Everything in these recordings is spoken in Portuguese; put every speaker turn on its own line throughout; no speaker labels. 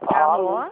Alô?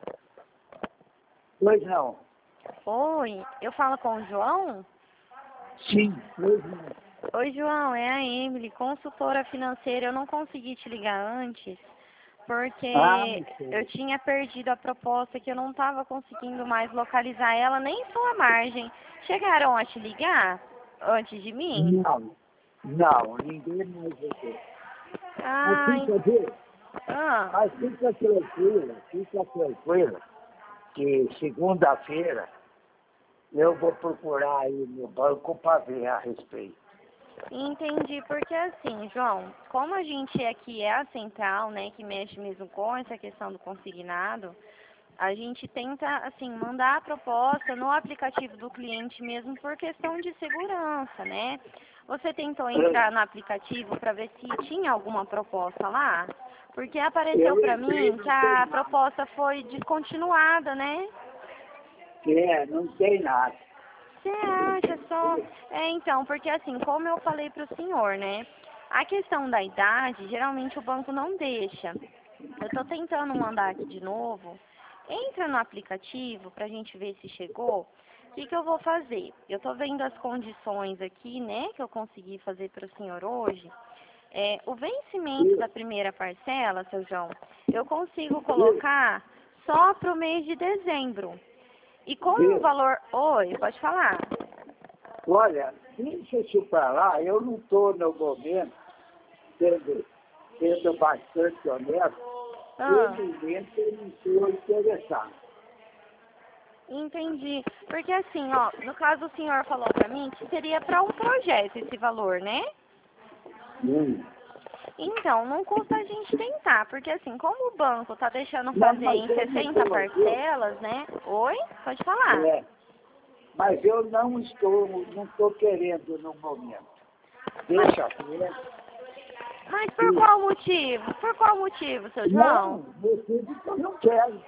Pois não.
Oi, eu falo com o João?
Sim, pois não.
Oi, João, é a Emily, consultora financeira. Eu não consegui te ligar antes porque
Não sei.
eu tinha perdido a proposta que eu não estava conseguindo mais localizar ela nem em sua margem. Chegaram a te ligar antes de mim?
Não, ninguém mais vai ter. Mas
Ai,
fica, viu?
ah,
Mas fica tranquila, que segunda-feira eu vou procurar aí no banco para ver a respeito.
entendi, porque assim, João, como a gente aqui é a central, né, que mexe mesmo com essa questão do consignado, a gente tenta, assim, mandar a proposta no aplicativo do cliente mesmo por questão de segurança, né? Você tentou entrar no aplicativo para ver se tinha alguma proposta lá? Porque apareceu
Eu
para
entrei,
mim que
não tem
a
nada.
proposta foi descontinuada, né?
Não tem nada.
Você acha só? Então, porque assim, como eu falei para o senhor, né? A questão da idade, geralmente o banco não deixa. Eu estou tentando mandar aqui de novo. Entra no aplicativo para a gente ver se chegou. O que eu vou fazer? Eu estou vendo as condições aqui, né, que eu consegui fazer para o senhor hoje. O vencimento da primeira parcela, seu João, eu consigo colocar só para o mês de dezembro. E como o
Viu?
valor... Oi, pode falar.
Olha, deixa isso para lá, eu não estou no momento sendo bastante honesto, no
Ah,
momento eu não estou interessado.
entendi. Porque assim, ó, no caso o senhor falou para mim que seria para um projeto esse valor, né?
Hum.
Então, não custa a gente tentar, porque assim, como o banco tá deixando
Não,
fazer
mas
em
eu não
60
estou, viu?
parcelas, né? Oi? Pode falar.
Mas eu não estou querendo no momento.
Mas,
Deixa quieto.
mas por qual motivo? Por qual motivo, seu
Não,
João?
motivo que eu não quero.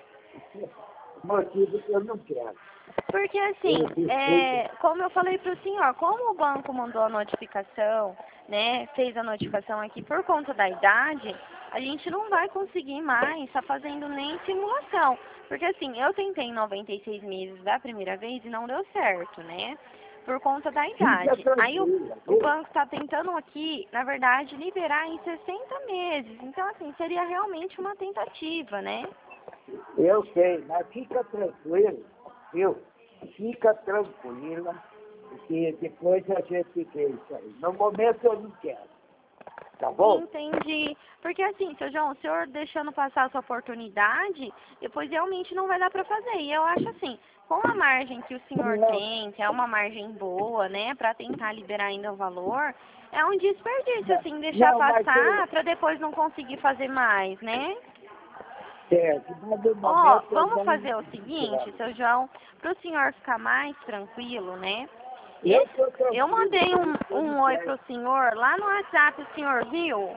Motivo que eu não quero.
Porque assim,
Desculpa.
como eu falei para o senhor, como o banco mandou a notificação, né, fez a notificação aqui por conta da idade, a gente não vai conseguir mais estar fazendo nem simulação. Porque assim, eu tentei em 96 meses da primeira vez e não deu certo, né? Por conta da
Fica
idade. Aí
tranquila,
o
viu?
banco está tentando aqui, na verdade, liberar em 60 meses. Então, assim, seria realmente uma tentativa, né?
Eu sei, mas fica tranquilo, viu? Fica tranquila, que depois a gente vê isso aí. No momento eu não quero, tá bom?
Entendi. Porque assim, seu João, o senhor deixando passar essa oportunidade, depois realmente não vai dar para fazer. E eu acho assim, com a margem que o senhor
Não,
tem, que é uma margem boa, né, para tentar liberar ainda o valor, é um desperdício, assim, deixar
não, mas
passar para depois não conseguir fazer mais, né?
certo, mas no
Ó,
momento eu
vamos
não
fazer o seguinte,
quero.
seu João, para o senhor ficar mais tranquilo, né?
Eu estou
Eu
tranquilo,
mandei
por isso eu não
um oi
quero.
pro senhor lá no WhatsApp, o senhor viu?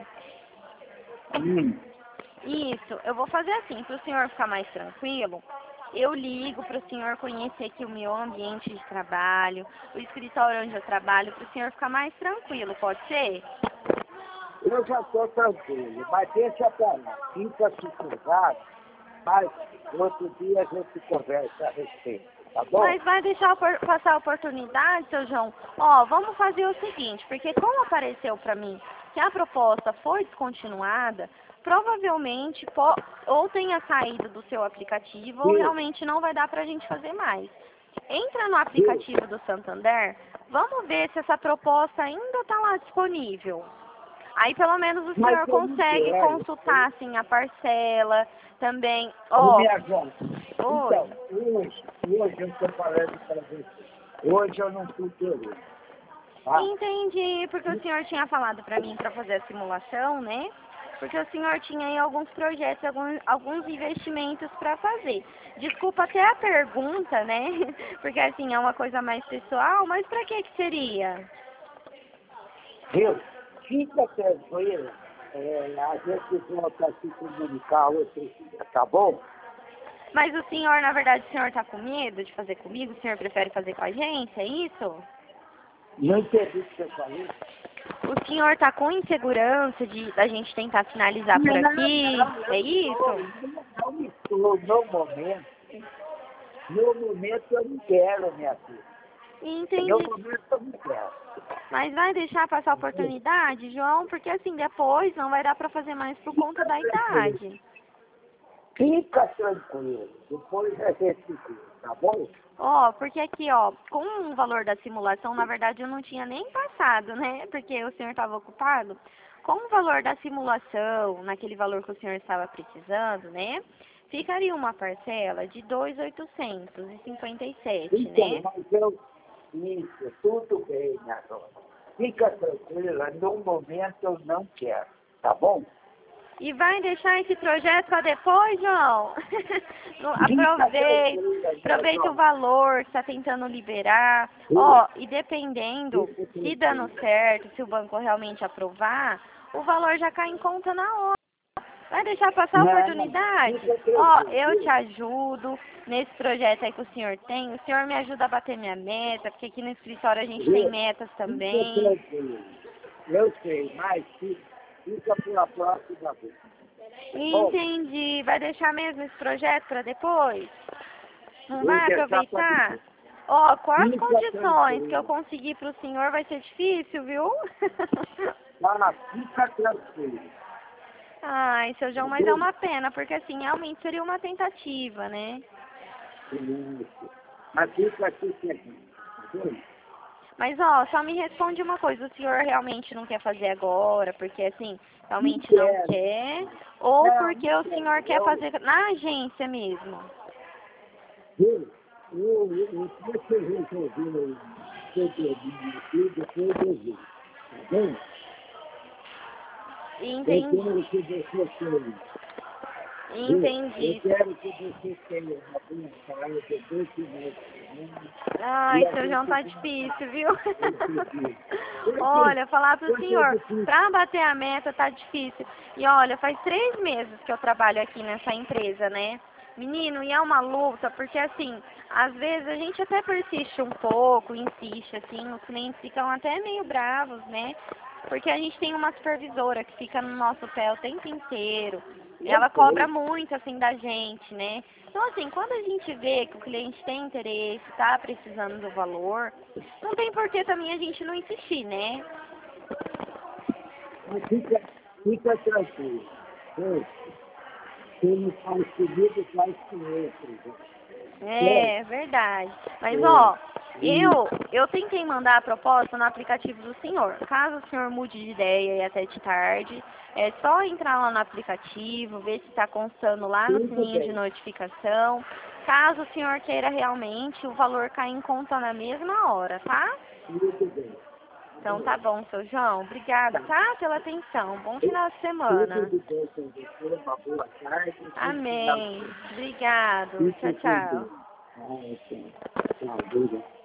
Hum.
Isso, eu vou fazer assim, para o senhor ficar mais tranquilo, eu ligo para o senhor conhecer aqui o meu ambiente de trabalho, o escritório onde eu trabalho, para o senhor ficar mais tranquilo, pode ser?
Eu já estou tranquilo, mas deixa pra lá, fica sossegado, mas outro dia a gente conversa a respeito, tá bom?
Mas vai deixar passar a oportunidade, seu João? Ó, vamos fazer o seguinte, porque como apareceu para mim que a proposta foi descontinuada, provavelmente ou tenha saído do seu aplicativo ou
Viu?
realmente não vai dar para a gente fazer mais. Entra no
Viu?
aplicativo do Santander, vamos ver se essa proposta ainda está lá disponível. Aí pelo menos o
Mas
senhor
eu não
consegue
quero.
consultar assim a parcela também.
Ô,
Ó,
minha João,
oi.
então, hoje eu estou falando para você. Hoje eu não estou querendo, tá?
Entendi, porque o senhor tinha falado para mim para fazer a simulação, né? Porque o senhor tinha aí alguns projetos, alguns investimentos para fazer. Desculpa até a pergunta, né? Porque assim é uma coisa mais pessoal, mas para que seria?
Viu? Fica tranquila, a gente volta a se comunicar outro dia, tá bom?
Mas o senhor, na verdade, o senhor está com medo de fazer comigo? O senhor prefere fazer com a gente? É isso?
Não entendi o que você falou.
O senhor está com insegurança de a gente tentar finalizar por
Não,
aqui?
não,
É
eu não
isso?
estou. no momento eu não quero, minha filha.
Entendi.
No momento eu não quero.
Mas vai deixar passar a oportunidade, João? Porque assim, depois não vai dar para fazer mais por conta da idade.
Fica tranquilo, depois a gente vê, tá bom?
Ó, porque aqui, ó, com o valor da simulação, na verdade eu não tinha nem passado, né? Porque o senhor estava ocupado. Com o valor da simulação, naquele valor que o senhor estava precisando, né? Ficaria uma parcela de 2.857, né?
Então, isso, tudo bem, minha dona. Fica tranquila, no momento eu não quero, tá bom?
E vai deixar esse projeto para depois, João? Aproveita o valor que está tentando liberar. Ó, e dependendo, se dando certo, se o banco realmente aprovar, o valor já cai em conta na hora. Vai deixar passar a oportunidade? Ó, eu te ajudo nesse projeto aí que o senhor tem. O senhor me ajuda a bater minha meta, porque aqui no escritório a gente tem metas também.
Eu sei, mas fica pela próxima vez.
Entendi. Vai deixar mesmo esse projeto para depois? Não vai aproveitar? Ó, com as condições que eu conseguir para o senhor vai ser difícil, viu?
Fica tranquilo.
Ai, seu João, mas é uma pena, porque assim, realmente seria uma tentativa, né?
Mas fica aqui quietinho, tá bom?
Mas, ó, só me responde uma coisa, o senhor realmente não quer fazer agora, porque assim, realmente não quer, ou porque o senhor quer fazer na agência mesmo?
Eu deixa eu resolver o seu problema aqui, depois eu vejo, tá bom?
Entendi.
Eu quero que você tenha.
Entendi.
Eu quero que você tenha uma boa casa, dois finais de semana.
Ai, seu João, tá difícil, viu? Olha, falar pro senhor, pra bater a meta tá difícil. E olha, faz 3 meses que eu trabalho aqui nessa empresa, né? Menino, e é uma luta, porque assim, às vezes a gente até persiste um pouco, insiste, assim, os clientes ficam até meio bravos, né? Porque a gente tem uma supervisora que fica no nosso pé o tempo inteiro. Ela cobra muito, assim, da gente, né? Então, assim, quando a gente vê que o cliente tem interesse, tá precisando do valor, não tem por que também a gente não insistir, né?
Mas fica tranquilo. Quem não faz comigo, faz com outro.
É, verdade. Mas, ó, eu tentei mandar a proposta no aplicativo do senhor. Caso o senhor mude de ideia e até de tarde, é só entrar lá no aplicativo, ver se está constando lá no sininho de notificação. Caso o senhor queira realmente, o valor cai em conta na mesma hora, tá?
Muito bem.
Então tá bom, seu João. Obrigada, tá? Pela atenção. Bom final de semana.
Tudo bem com você, uma boa tarde.
Amém. Obrigado. Tchau, tchau.
Tchau, obrigado.